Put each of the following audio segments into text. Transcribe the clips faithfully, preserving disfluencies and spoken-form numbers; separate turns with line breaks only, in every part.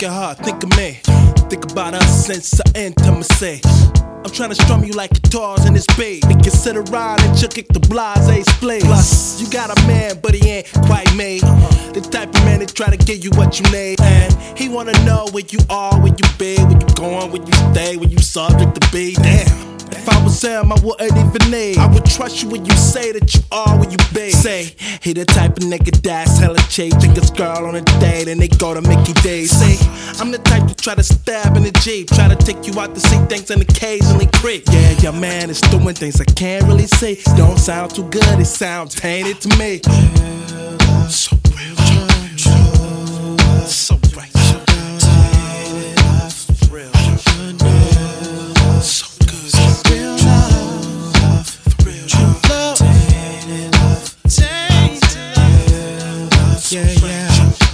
Look at her, think of me. Think about us since the intimacy. I'm tryna strum you like guitars in this beat. And consider riding, chuck kick the blase split. Plus, you got a man, but he ain't quite made. The type of man that try to give you what you need. And he wanna know where you are, where you be, where you going, where you stay, where you subject to be. Damn. If I was him, I wouldn't even need. I would trust you when you say that you are where you be. Say, he the type of nigga that's hella cheap. Take his girl on a date and they go to Mickey D's. Say, I'm the type to try to stab in the Jeep. Try to take you out to see things and occasionally creep. Yeah, your man is doing things I can't really say. Don't sound too good, it sounds tainted to me. So real, so right.
Yeah, yeah.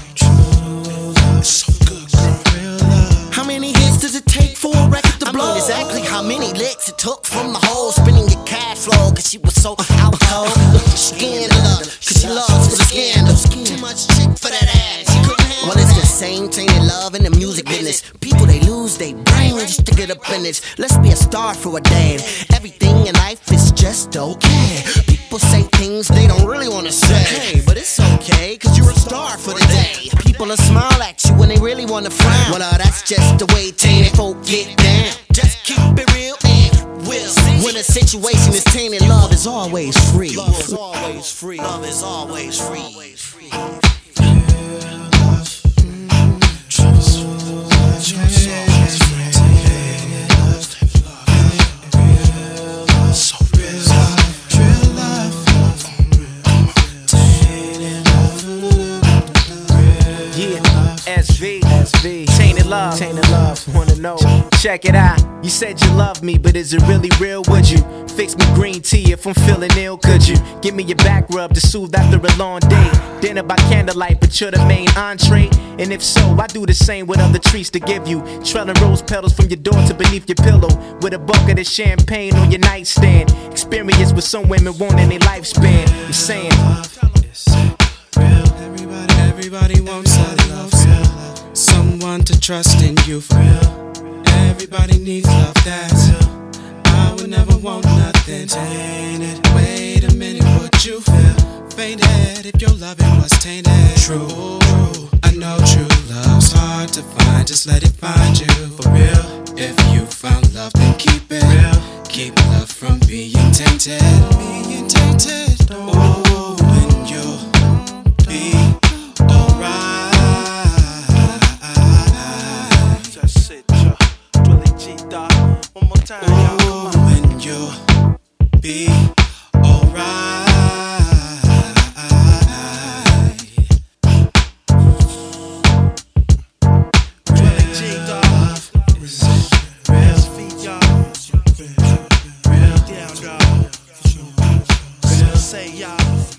So good, girl. How many hits does it take for a record to blow? I mean exactly how many licks it took from the hole spinning your cash flow. Cause she was so out cold. Scandalous, cause she loves for the scandal. Too much chick for that ass. She couldn't handle. Well, it's the same tainted love in the music business. People, they lose their brain just to get up in it. Let's be a star for a day. Everything in life is just okay. People say things they don't really wanna say. Hey, but it's okay, cause you're a star for the day. People will smile at you when they really wanna frown. Well, uh, that's just the way tainted folk get down. Just keep it real and we'll see. When a situation is tainted, love is always free. Love is always free. Love is always free.
S V, S V, tainted love, tainted love, wanna know, check it out. You said you love me, but is it really real? Would you fix me green tea if I'm feeling ill? Could you give me your back rub to soothe after a long day? Dinner by candlelight, but you're the main entree. And if so, I do the same with other treats to give you. Trailing rose petals from your door to beneath your pillow, with a bucket of champagne on your nightstand. Experience with some women wanting a lifespan. You're saying
Everybody, everybody wants a love, real. Someone to trust in you for real. Everybody needs love that's real. I would never want nothing tainted. Wait a minute, would you feel fainted if your loving was tainted? True, I know true love's hard to find. Just let it find you for real. If you found love, then keep it real. Keep love from being tainted. Being tainted. Oh, when you be alright.
Just sit, ya. Twilly G dot. One more time, y'all.
When you be alright.
Twilly G dot. Real feet, y'all. Real down, dog. Say, y'all.